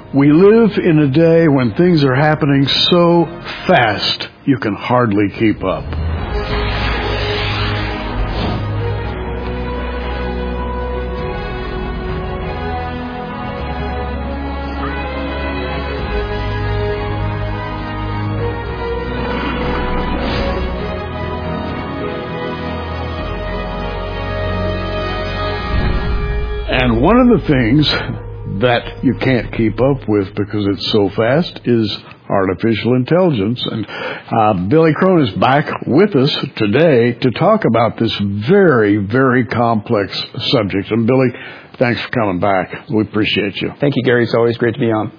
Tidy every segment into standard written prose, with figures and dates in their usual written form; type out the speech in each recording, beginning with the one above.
We live in a day when things are happening so fast you can hardly keep up. And one of the things that you can't keep up with because it's so fast is artificial intelligence. And Billy Crone is back with us today to talk about this very, very complex subject. And Billy, thanks for coming back. We appreciate you. Thank you, Gary. It's always great to be on.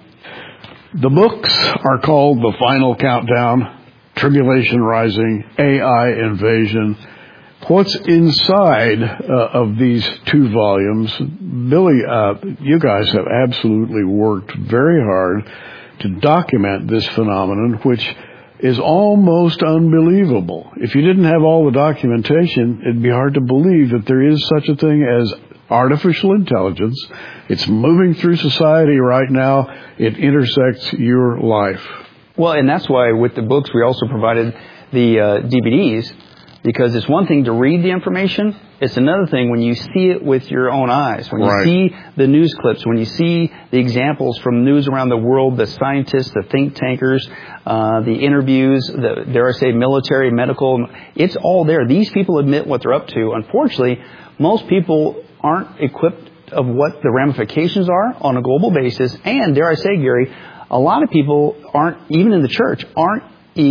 The books are called The Final Countdown, Tribulation Rising, AI Invasion. What's inside of these two volumes? Billy, you guys have absolutely worked very hard to document this phenomenon, which is almost unbelievable. If you didn't have all the documentation, it'd be hard to believe that there is such a thing as artificial intelligence. It's moving through society right now. It intersects your life. Well, and that's why with the books we also provided the DVDs, because it's one thing to read the information. It's another thing when you see it with your own eyes. When you see the news clips, when you see the examples from news around the world, the scientists, the think tankers, the interviews, the, dare I say, military, medical, it's all there. These people admit what they're up to. Unfortunately, most people aren't equipped of what the ramifications are on a global basis. And dare I say, Gary, a lot of people aren't, even in the church, aren't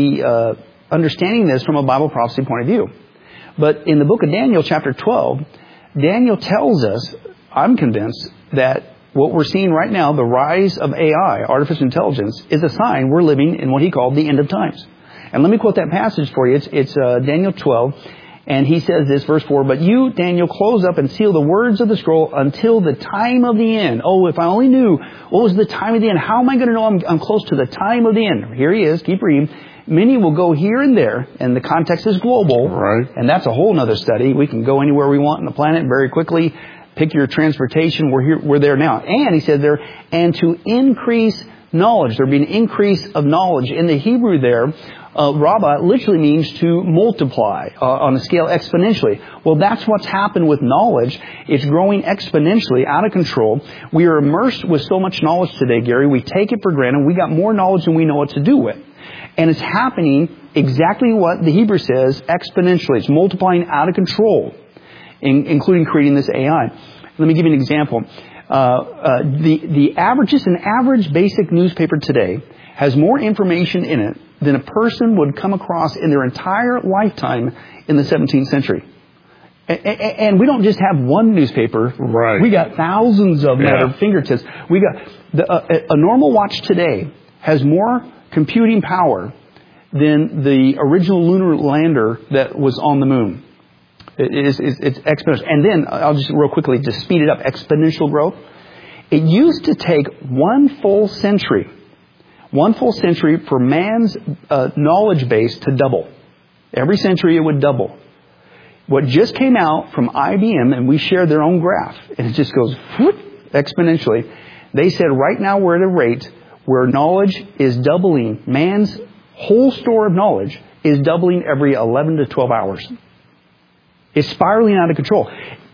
understanding this from a Bible prophecy point of view. But in the book of Daniel, chapter 12, Daniel tells us, I'm convinced, that what we're seeing right now, the rise of AI, artificial intelligence, is a sign we're living in what he called the end of times. And let me quote that passage for you. It's Daniel 12, and he says this, verse 4, "But you, Daniel, close up and seal the words of the scroll until the time of the end." Oh, if I only knew what was the time of the end. How am I going to know I'm close to the time of the end? Here he is. Keep reading. "Many will go here and there," and the context is global. Right. And that's a whole other study. We can go anywhere we want on the planet very quickly. Pick your transportation. We're there now. And he said there, "and to increase knowledge." There'll be an increase of knowledge. In the Hebrew there, Rabbah literally means to multiply on a scale exponentially. Well, that's what's happened with knowledge. It's growing exponentially, out of control. We are immersed with so much knowledge today, Gary. We take it for granted. We got more knowledge than we know what to do with. And it's happening exactly what the Hebrew says, exponentially. It's multiplying out of control, including creating this AI. Let me give you an example. The average, just an average basic newspaper today has more information in it than a person would come across in their entire lifetime in the 17th century. And we don't just have one newspaper. Right. We got thousands of them at our fingertips. We got a normal watch today has more computing power than the original lunar lander that was on the moon. It's exponential. And then, I'll just real quickly just speed it up, exponential growth. It used to take one full century for man's knowledge base to double. Every century it would double. What just came out from IBM, and we share their own graph, and it just goes whoop, exponentially. They said right now we're at a rate where knowledge is doubling. Man's whole store of knowledge is doubling every 11 to 12 hours. It's spiraling out of control.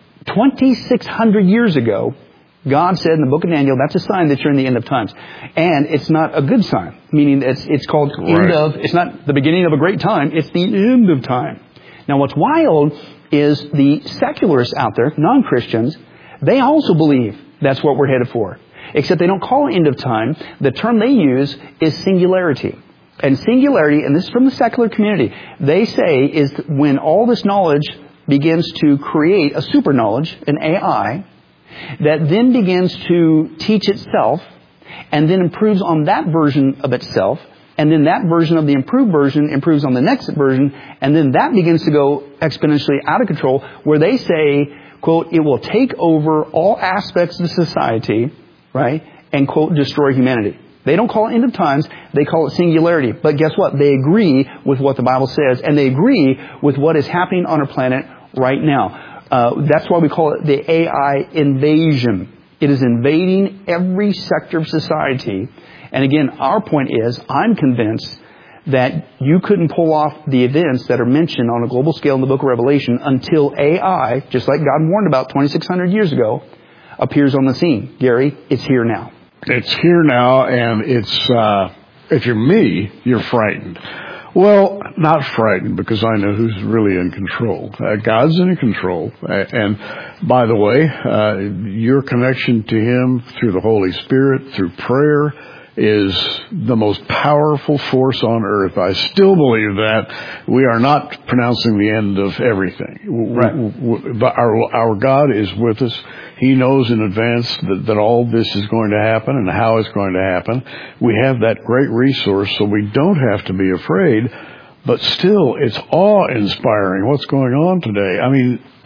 2,600 years ago, God said in the book of Daniel, that's a sign that you're in the end of times. And it's not a good sign, meaning it's called end of, it's not the beginning of a great time, it's the end of time. Now what's wild is the secularists out there, non-Christians, they also believe that's what we're headed for. Except they don't call it end of time. The term they use is singularity. And singularity, and this is from the secular community, they say is when all this knowledge begins to create a super knowledge, an AI, that then begins to teach itself and then improves on that version of itself. And then that version of the improved version improves on the next version. And then that begins to go exponentially out of control, where they say, quote, it will take over all aspects of society, right? And, quote, destroy humanity. They don't call it end of times. They call it singularity. But guess what? They agree with what the Bible says. And they agree with what is happening on our planet right now. That's why we call it the AI invasion. It is invading every sector of society. And again, our point is, I'm convinced that you couldn't pull off the events that are mentioned on a global scale in the book of Revelation until AI, just like God warned about 2,600 years ago, appears on the scene. Gary, it's here now. It's here now, and it's, if you're me, you're frightened. Well, not frightened, because I know who's really in control. God's in control. And by the way, your connection to Him through the Holy Spirit, through prayer, is the most powerful force on earth. I still believe that. We are not pronouncing the end of everything. Right. But our God is with us. He knows in advance that all this is going to happen and how it's going to happen. We have that great resource, so we don't have to be afraid. But still, it's awe-inspiring what's going on today. I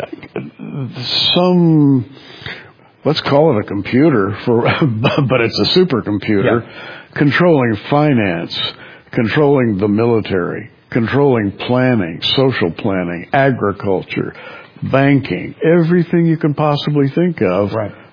mean, let's call it a computer, but it's a supercomputer, controlling finance, controlling the military, controlling planning, social planning, agriculture, banking, everything you can possibly think of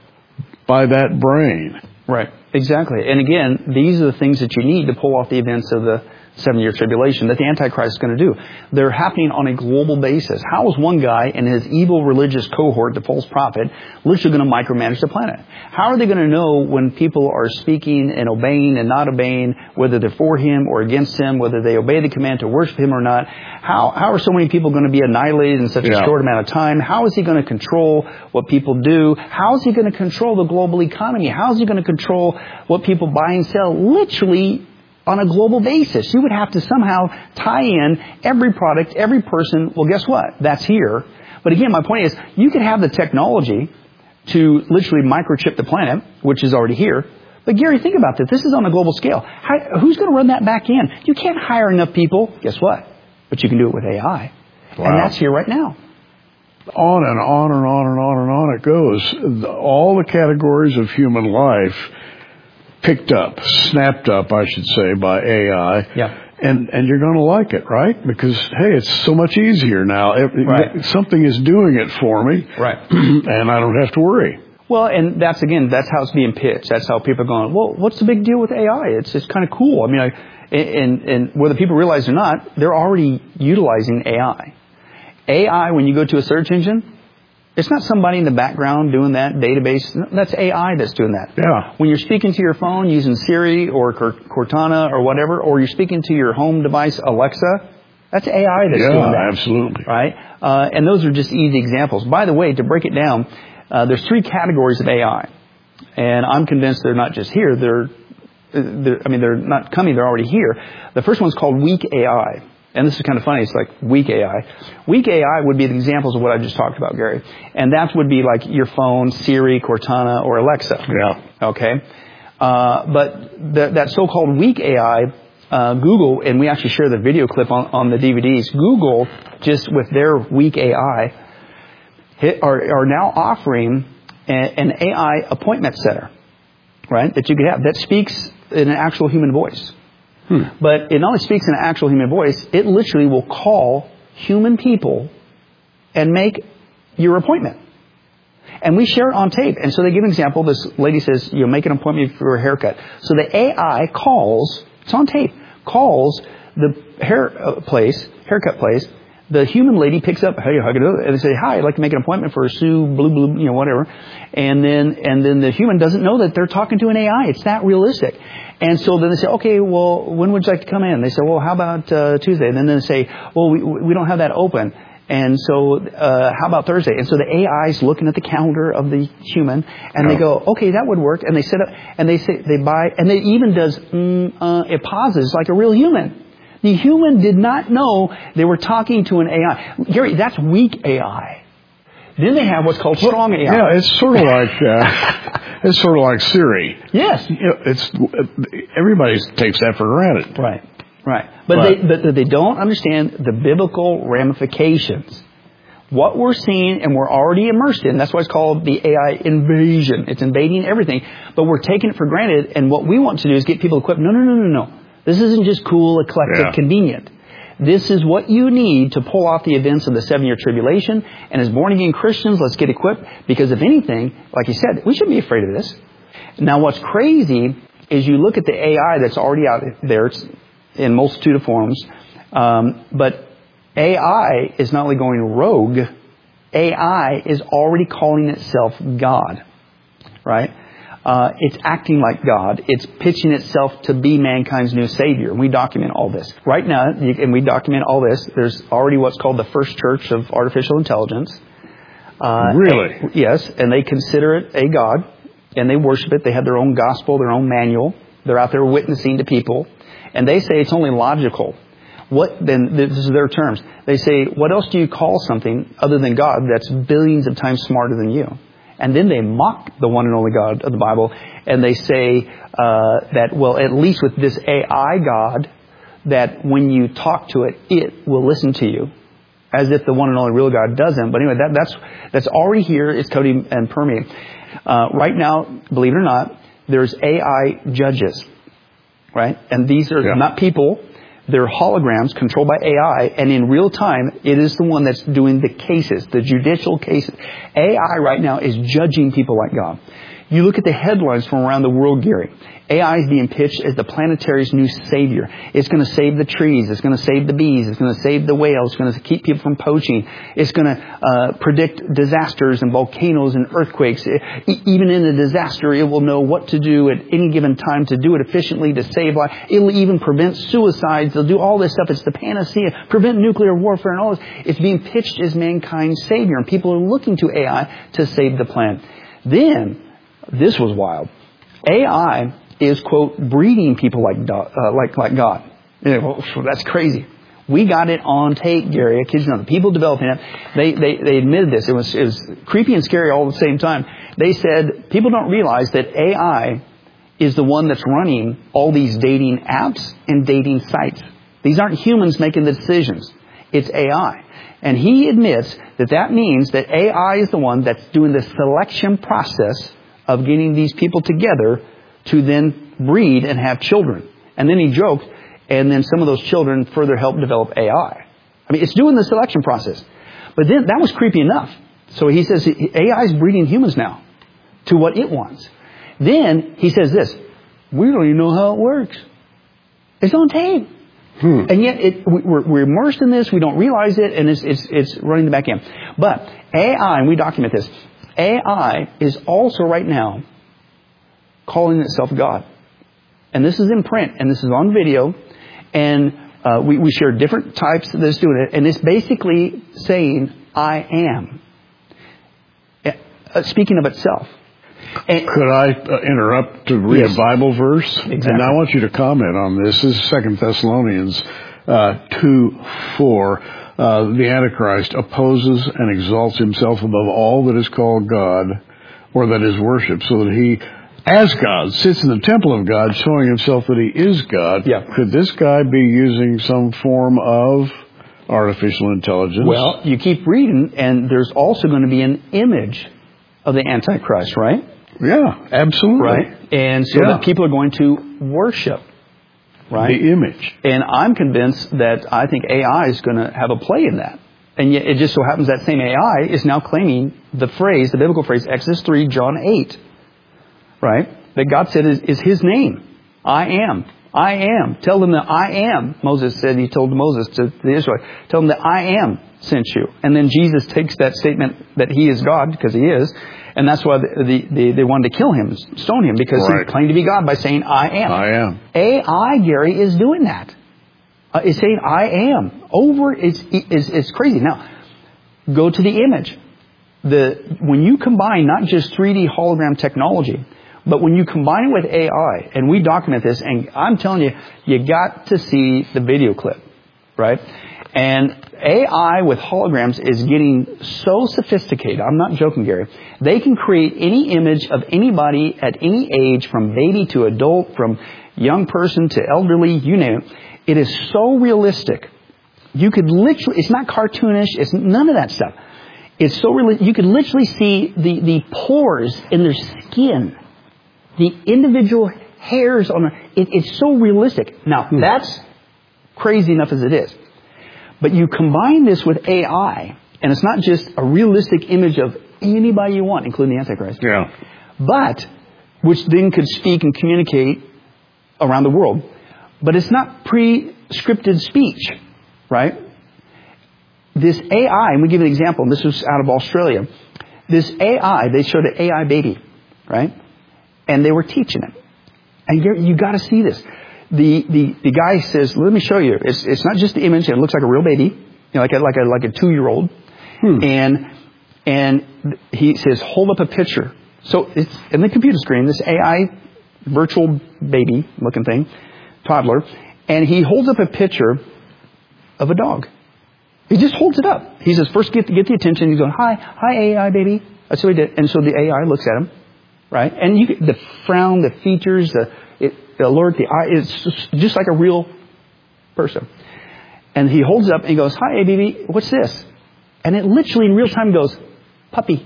by that brain. Right, exactly. And again, these are the things that you need to pull off the events of the 7-year tribulation that the Antichrist is going to do. They're happening on a global basis. How is one guy and his evil religious cohort, the false prophet, literally going to micromanage the planet? How are they going to know when people are speaking and obeying and not obeying, whether they're for him or against him, whether they obey the command to worship him or not? How are so many people going to be annihilated in such a short amount of time? How is he going to control what people do? How is he going to control the global economy? How is he going to control what people buy and sell? Literally, on a global basis. You would have to somehow tie in every product, every person. Well, guess what? That's here. But again, my point is, you could have the technology to literally microchip the planet, which is already here. But Gary, think about this. This is on a global scale. Who's going to run that back in? You can't hire enough people. Guess what? But you can do it with AI. Wow. And that's here right now. On and on and on and on and on it goes. All the categories of human life picked up, snapped up, I should say, by AI. Yeah. And you're going to like it, right? Because, hey, it's so much easier now. Something is doing it for me. Right. And I don't have to worry. Well, and that's how it's being pitched. That's how people are going, well, what's the big deal with AI? It's just kind of cool. I mean, and whether people realize it or not, they're already utilizing AI. AI, when you go to a search engine, it's not somebody in the background doing that database. That's AI that's doing that. Yeah. When you're speaking to your phone using Siri or Cortana or whatever, or you're speaking to your home device, Alexa, that's AI that's doing that. Yeah, absolutely. Right? And those are just easy examples. By the way, to break it down, there's 3 categories of AI. And I'm convinced they're not just here. They're not coming. They're already here. The first one's called weak AI. And this is kind of funny. It's like weak AI. Weak AI would be the examples of what I just talked about, Gary. And that would be like your phone, Siri, Cortana, or Alexa. Yeah. Okay. But that so-called weak AI, Google, and we actually share the video clip on the DVDs, Google, just with their weak AI, are now offering an AI appointment setter, right, that you could have, that speaks in an actual human voice. But it not only speaks in an actual human voice, it literally will call human people and make your appointment. And we share it on tape. And so they give an example. This lady says, make an appointment for a haircut. So the AI calls, it's on tape, calls the haircut place. The human lady picks up, hey, how can I do it? And they say, hi, I'd like to make an appointment for Sue, blue, whatever. And then the human doesn't know that they're talking to an AI. It's that realistic. And so then they say, okay, well, when would you like to come in? They say, well, how about Tuesday? And then they say, well, we don't have that open. And so, how about Thursday? And so the AI is looking at the calendar of the human, and they go, okay, that would work. And they set up, and they say, they buy, and it even does, it pauses like a real human. The human did not know they were talking to an AI. Gary, that's weak AI. Then they have what's called strong AI. Yeah, it's sort of like Siri. Yes. Everybody takes that for granted. Right. But they don't understand the biblical ramifications. What we're seeing and we're already immersed in, that's why it's called the AI invasion. It's invading everything, but we're taking it for granted, and what we want to do is get people equipped. No. This isn't just cool, eclectic, convenient. This is what you need to pull off the events of the 7-year tribulation. And as born-again Christians, let's get equipped. Because if anything, like you said, we shouldn't be afraid of this. Now, what's crazy is you look at the AI that's already out there. It's in multitude of forms. But AI is not only going rogue, AI is already calling itself God. Right? It's acting like God. It's pitching itself to be mankind's new Savior. And we document all this. Right now, and we document all this, there's already what's called the First Church of Artificial Intelligence. Really? Yes, and they consider it a God, and they worship it. They have their own gospel, their own manual. They're out there witnessing to people. And they say it's only logical. Then this is their terms. They say, what else do you call something other than God that's billions of times smarter than you? And then they mock the one and only God of the Bible, and they say that, well, at least with this AI God, that when you talk to it, it will listen to you, as if the one and only real God doesn't. But anyway, that's already here. It's coding and permeating. Right now, believe it or not, there's AI judges, right? And these are not people. They're holograms controlled by AI, and in real time, it is the one that's doing the cases, the judicial cases. AI right now is judging people like God. You look at the headlines from around the world, Gary. AI is being pitched as the planetary's new savior. It's going to save the trees. It's going to save the bees. It's going to save the whales. It's going to keep people from poaching. It's going to predict disasters and volcanoes and earthquakes. Even in a disaster, it will know what to do at any given time to do it efficiently to save life. It'll even prevent suicides. They'll do all this stuff. It's the panacea. Prevent nuclear warfare and all this. It's being pitched as mankind's savior, and people are looking to AI to save the planet. Then, this was wild. AI is, quote, breeding people like God. Well, that's crazy. We got it on tape, Gary. I kid you not. The people developing it, they admitted this. It was creepy and scary all at the same time. They said people don't realize that AI is the one that's running all these dating apps and dating sites. These aren't humans making the decisions. It's AI. And he admits that means that AI is the one that's doing the selection process of getting these people together to then breed and have children. And then he joked, and then some of those children further help develop AI. I mean, it's doing the selection process. But then that was creepy enough. So he says AI is breeding humans now to what it wants. Then he says this, we don't even know how it works. It's on tape. And yet we're immersed in this, we don't realize it, and it's running the back end. But AI, and we document this, AI is also right now calling itself God. And this is in print, and this is on video, and we share different types that's doing it, and it's basically saying, I am. Speaking of itself. And, could I interrupt to read a Bible verse? Exactly. And I want you to comment on this. This is 2 Thessalonians 2:4. The Antichrist opposes and exalts himself above all that is called God or that is worshipped, so that he, as God, sits in the temple of God, showing himself that he is God. Yeah. Could this guy be using some form of artificial intelligence? Well, you keep reading, and there's also going to be an image of the Antichrist, right? Yeah, absolutely. Right? And so that people are going to worship, right? The image. And I'm convinced that I think AI is going to have a play in that. And yet it just so happens that same AI is now claiming the phrase, the biblical phrase, Exodus 3, John 8, right? That God said is his name. I am. I am. Tell them that I am. Moses said, he told Moses to the Israelites, tell them that I am sent you. And then Jesus takes that statement that he is God, because he is, and that's why they wanted to kill him, stone him, because he claimed to be God by saying, I am. I am. AI, Gary, is doing that. It's saying, I am. It's crazy. Now, go to the image. When you combine not just 3D hologram technology, but when you combine it with AI, and we document this, and I'm telling you, you got to see the video clip, right? And AI with holograms is getting so sophisticated. I'm not joking, Gary. They can create any image of anybody at any age, from baby to adult, from young person to elderly, you name it. It is so realistic. You could literally, it's not cartoonish, it's none of that stuff. It's so realistic. You could literally see the pores in their skin, the individual hairs on it's so realistic. Now, that's crazy enough as it is. But you combine this with AI, and it's not just a realistic image of anybody you want, including the Antichrist. Yeah. But, which then could speak and communicate around the world. But it's not pre-scripted speech, right? This AI, and we give an example, and this was out of Australia. This AI, they showed an AI baby, right? And they were teaching it. And you got to see this. The guy says, "Let me show you. It's not just the image. It looks like a real baby, like a 2-year-old." And he says, "Hold up a picture." So it's in the computer screen. This AI virtual baby looking thing, toddler, and he holds up a picture of a dog. He just holds it up. He says, "First, get the attention." He's going, "Hi, AI baby." That's what he did. And so the AI looks at him, right? And the frown, the features, the alert, the eye, it's just like a real person. And he holds it up and he goes, "Hi, baby, what's this?" And it literally in real time goes, "Puppy."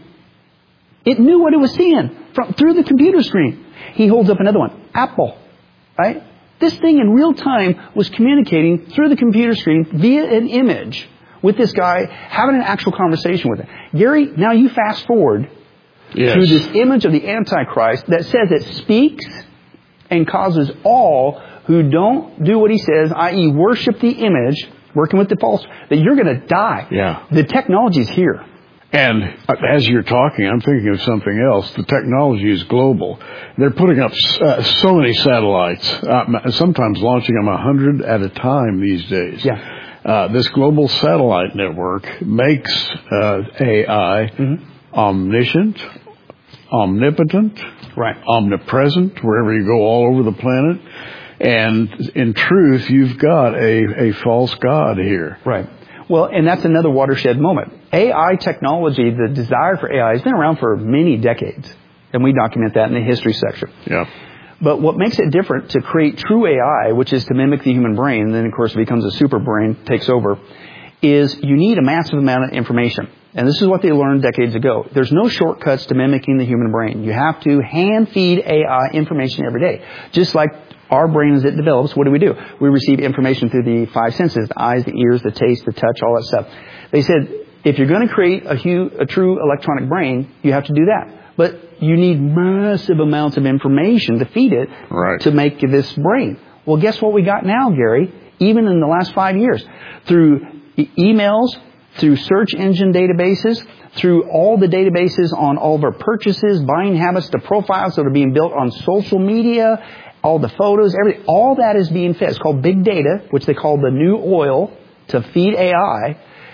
It knew what it was seeing through the computer screen. He holds up another one, "Apple," right? This thing in real time was communicating through the computer screen via an image with this guy, having an actual conversation with him. Gary, now you fast forward to this image of the Antichrist that says it speaks and causes all who don't do what he says, i.e. worship the image, working with the false, that you're going to die. Yeah. The technology's here. And as you're talking, I'm thinking of something else. The technology is global. They're putting up so many satellites, sometimes launching them 100 at a time these days. Yeah. This global satellite network makes AI omniscient, omnipotent, right, omnipresent, wherever you go all over the planet. And in truth, you've got a false god here. Right. Well, and that's another watershed moment. AI technology, the desire for AI, has been around for many decades. And we document that in the history section. Yeah. But what makes it different to create true AI, which is to mimic the human brain, and then of course it becomes a super brain, takes over, is you need a massive amount of information. And this is what they learned decades ago. There's no shortcuts to mimicking the human brain. You have to hand feed AI information every day. Just like our brain as it develops, what do? We receive information through the 5 senses, the eyes, the ears, the taste, the touch, all that stuff. They said, if you're going to create a true electronic brain, you have to do that. But you need massive amounts of information to feed it to make this brain. Well, guess what we got now, Gary? Even in the last 5 years, through emails, through search engine databases, through all the databases on all of our purchases, buying habits, the profiles that are being built on social media, all the photos, everything, all that is being fed. It's called big data, which they call the new oil to feed AI.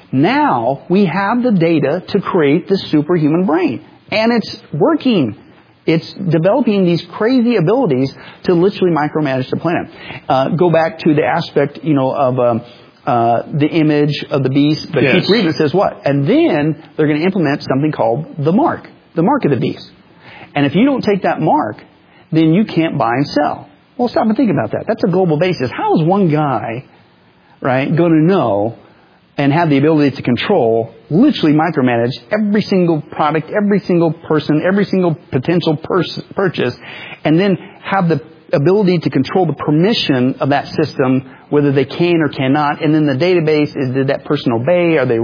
Now we have the data to create the superhuman brain. And it's working. It's developing these crazy abilities to literally micromanage the planet. Go back to the aspect, of the image of the beast. But keep reading. It says what? And then they're going to implement something called the mark of the beast. And if you don't take that mark, then you can't buy and sell. Well, stop and think about that. That's a global basis. How is one guy, right, going to know and have the ability to control, literally micromanage every single product, every single person, every single potential purchase, and then have the ability to control the permission of that system, whether they can or cannot, and then the database is, did that person obey? Are they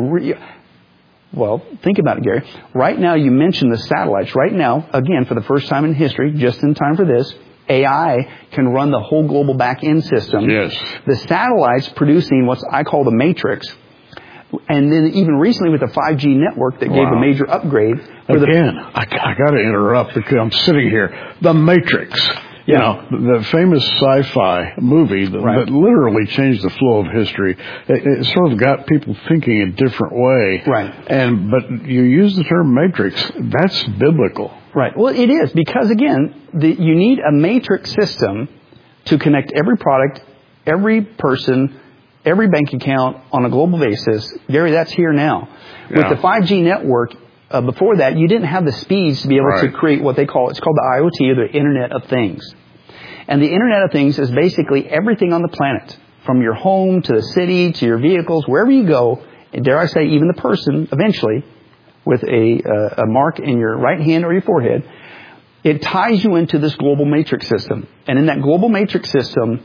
Well, think about it, Gary. Right now, you mentioned the satellites. Right now, again, for the first time in history, just in time for this, AI can run the whole global back-end system. Yes. The satellites producing what I call the matrix. And then even recently with the 5G network that gave a major upgrade. I got to interrupt because I'm sitting here. The Matrix. You know, the famous sci-fi movie that literally changed the flow of history. It sort of got people thinking a different way. Right. But you use the term matrix. That's biblical. Right. Well, it is because, again, you need a matrix system to connect every product, every person, every bank account on a global basis. Gary, that's here now. Yeah. With the 5G network, before that, you didn't have the speeds to be able to create what they call, it's called the IoT, or the Internet of Things. And the Internet of Things is basically everything on the planet, from your home to the city to your vehicles, wherever you go, and dare I say even the person eventually with a mark in your right hand or your forehead, it ties you into this global matrix system. And in that global matrix system,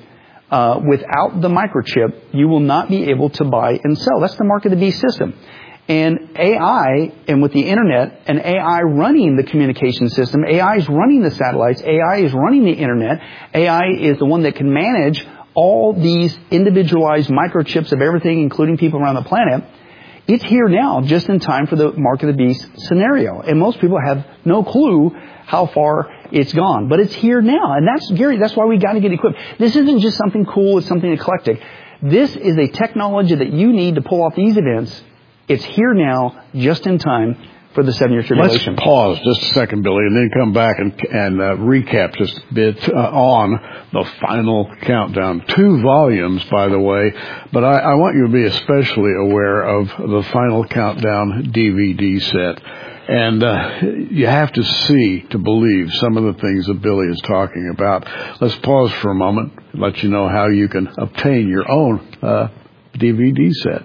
without the microchip, you will not be able to buy and sell. That's the mark of the beast system. And AI, and with the internet, and AI running the communication system, AI is running the satellites, AI is running the internet, AI is the one that can manage all these individualized microchips of everything, including people around the planet. It's here now, just in time for the mark of the beast scenario. And most people have no clue how far it's gone. But it's here now. And that's, Gary, that's why we got to get equipped. This isn't just something cool, it's something eclectic. This is a technology that you need to pull off these events. It's here now, just in time for the 7-year tribulation. Let's pause just a second, Billy, and then come back and recap just a bit on the final countdown. 2 volumes, by the way, but I want you to be especially aware of the final countdown DVD set. And you have to see to believe some of the things that Billy is talking about. Let's pause for a moment, let you know how you can obtain your own DVD set.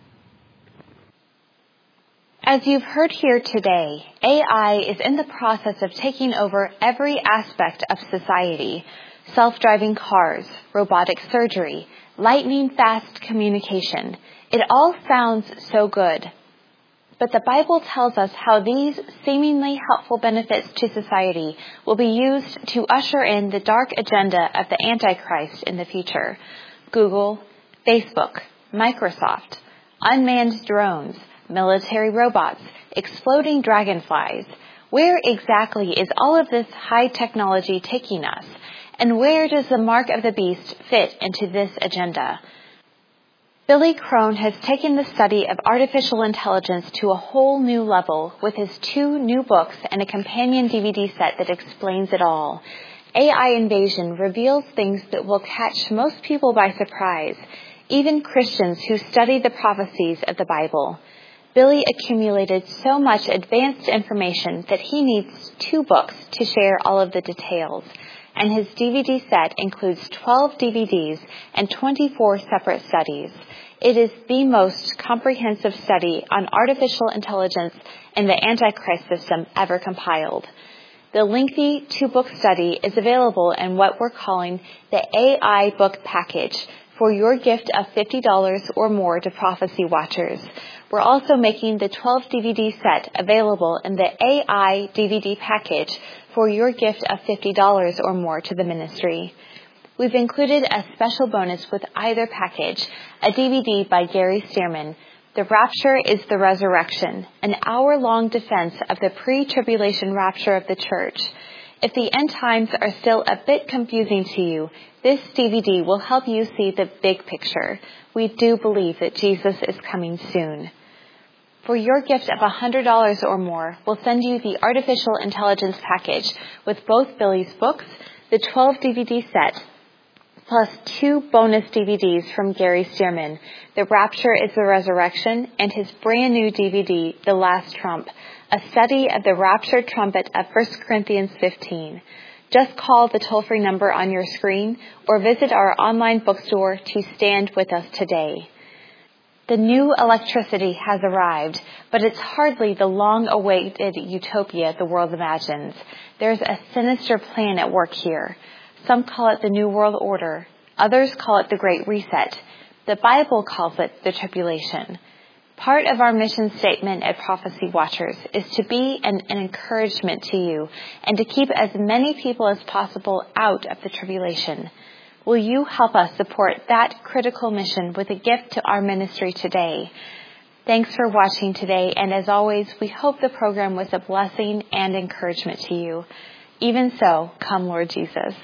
As you've heard here today, AI is in the process of taking over every aspect of society. Self-driving cars, robotic surgery, lightning-fast communication. It all sounds so good. But the Bible tells us how these seemingly helpful benefits to society will be used to usher in the dark agenda of the Antichrist in the future. Google, Facebook, Microsoft, unmanned drones, military robots, exploding dragonflies. Where exactly is all of this high technology taking us? And where does the mark of the beast fit into this agenda? Billy Crone has taken the study of artificial intelligence to a whole new level with his 2 new books and a companion DVD set that explains it all. AI Invasion reveals things that will catch most people by surprise, even Christians who study the prophecies of the Bible. Billy accumulated so much advanced information that he needs 2 books to share all of the details. And his DVD set includes 12 DVDs and 24 separate studies. It is the most comprehensive study on artificial intelligence and the Antichrist system ever compiled. The lengthy 2-book study is available in what we're calling the AI Book Package for your gift of $50 or more to Prophecy Watchers. We're also making the 12 DVD set available in the AI DVD package for your gift of $50 or more to the ministry. We've included a special bonus with either package, a DVD by Gary Stearman, The Rapture is the Resurrection, an hour-long defense of the pre-tribulation rapture of the church. If the end times are still a bit confusing to you, this DVD will help you see the big picture. We do believe that Jesus is coming soon. For your gift of $100 or more, we'll send you the Artificial Intelligence package with both Billy's books, the 12 DVD set, plus 2 bonus DVDs from Gary Stearman, The Rapture is the Resurrection, and his brand new DVD, The Last Trump, a study of the raptured trumpet of 1 Corinthians 15. Just call the toll-free number on your screen or visit our online bookstore to stand with us today. The new electricity has arrived, but it's hardly the long-awaited utopia the world imagines. There's a sinister plan at work here. Some call it the New World Order. Others call it the Great Reset. The Bible calls it the Tribulation. Part of our mission statement at Prophecy Watchers is to be an encouragement to you and to keep as many people as possible out of the tribulation. Will you help us support that critical mission with a gift to our ministry today? Thanks for watching today, and as always, we hope the program was a blessing and encouragement to you. Even so, come Lord Jesus.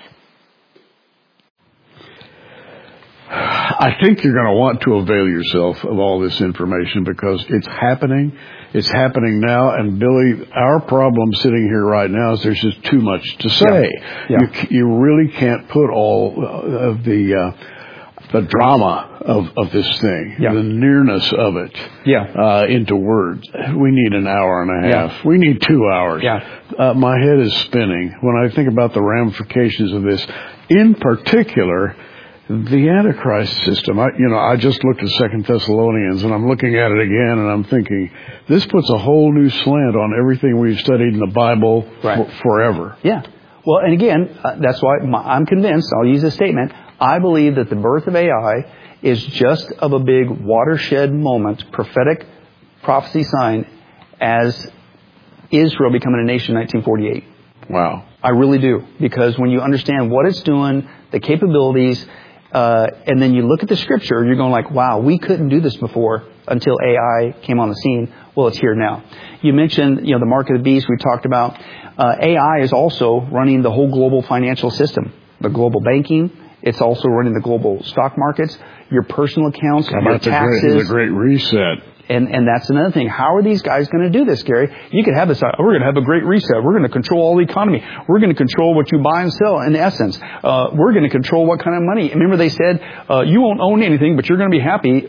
I think you're going to want to avail yourself of all this information because it's happening. It's happening now. And Billy, our problem sitting here right now is there's just too much to say. Yeah. You really can't put all of the drama of this thing, the nearness of it, into words. We need an hour and a half. We need 2 hours. My head is spinning when I think about the ramifications of this. In particular, the Antichrist system. I just looked at 2 Thessalonians, and I'm looking at it again, and I'm thinking, this puts a whole new slant on everything we've studied in the Bible forever. Yeah. Well, and again, that's why I'm convinced, I'll use this statement, I believe that the birth of AI is just of a big watershed moment, prophetic prophecy sign, as Israel becoming a nation in 1948. Wow. I really do. Because when you understand what it's doing, the capabilities, and then you look at the scripture, you're going like, wow, we couldn't do this before until AI came on the scene. Well, it's here now. You mentioned, the mark of the beast we talked about. AI is also running the whole global financial system, the global banking. It's also running the global stock markets, your personal accounts, your taxes. The great reset. And that's another thing. How are these guys going to do this, Gary? You could have this, we're going to have a great reset. We're going to control all the economy. We're going to control what you buy and sell, in essence. We're going to control what kind of money. Remember they said, you won't own anything, but you're going to be happy.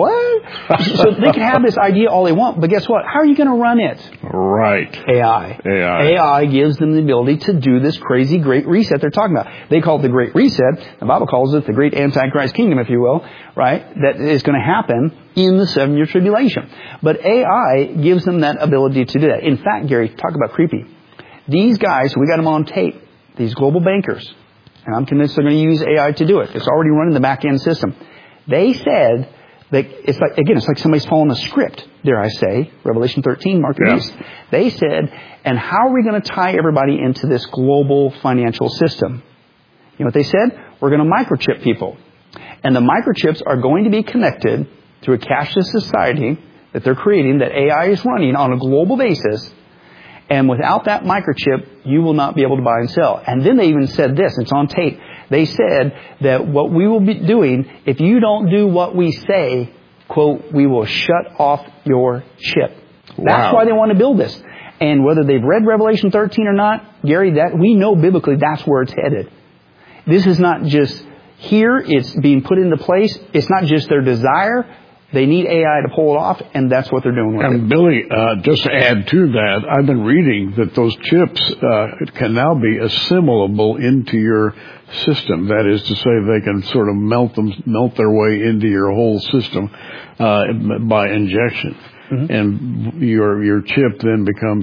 What? So they can have this idea all they want, but guess what? How are you going to run it? Right. AI. AI gives them the ability to do this crazy great reset they're talking about. They call it the great reset. The Bible calls it the great Antichrist kingdom, if you will, right? That is going to happen in the 7-year tribulation. But AI gives them that ability to do that. In fact, Gary, talk about creepy. These guys, we got them on tape, these global bankers, and I'm convinced they're going to use AI to do it. It's already running the back-end system. They said that it's like somebody's following a script, dare I say, Revelation 13, mark the beast. They said, and how are we going to tie everybody into this global financial system? You know what they said? We're going to microchip people. And the microchips are going to be connected through a cashless society that they're creating, that AI is running on a global basis. And without that microchip, you will not be able to buy and sell. And then they even said this, it's on tape. They said that what we will be doing, if you don't do what we say, quote, we will shut off your chip. Wow. That's why they want to build this. And whether they've read Revelation 13 or not, Gary, that we know biblically that's where it's headed. This is not just here, it's being put into place. It's not just their desire. They need AI to pull it off, and that's what they're doing with it. And Billy, just to add to that, I've been reading that those chips can now be assimilable into your system. That is to say, they can sort of melt their way into your whole system by injection. Mm-hmm. And your chip then becomes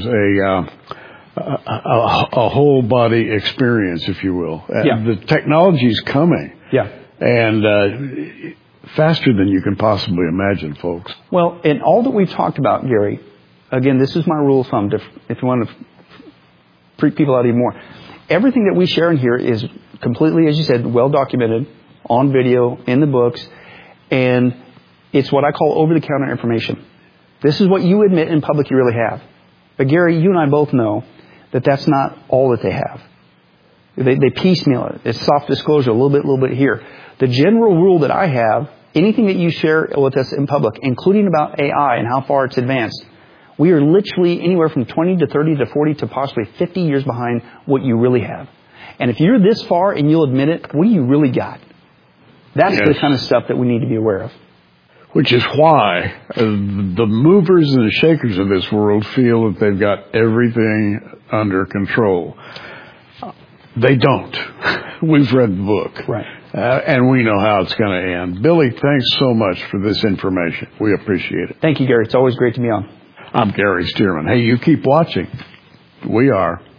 a whole body experience, if you will. Yeah. The technology's coming. Yeah. And faster than you can possibly imagine, folks. Well, in all that we've talked about, Gary, again, this is my rule of thumb, if you want to freak people out even more. Everything that we share in here is completely, as you said, well documented, on video, in the books, and it's what I call over-the-counter information. This is what you admit in public you really have. But Gary, you and I both know that that's not all that they have. They piecemeal it. It's soft disclosure, a little bit here. The general rule that I have, anything that you share with us in public, including about AI and how far it's advanced, we are literally anywhere from 20 to 30 to 40 to possibly 50 years behind what you really have. And if you're this far and you'll admit it, what do you really got? That's the kind of stuff that we need to be aware of. Which is why the movers and the shakers of this world feel that they've got everything under control. They don't. We've read the book. Right. And we know how it's going to end. Billy, thanks so much for this information. We appreciate it. Thank you, Gary. It's always great to be on. I'm Gary Stearman. Hey, you keep watching. We are.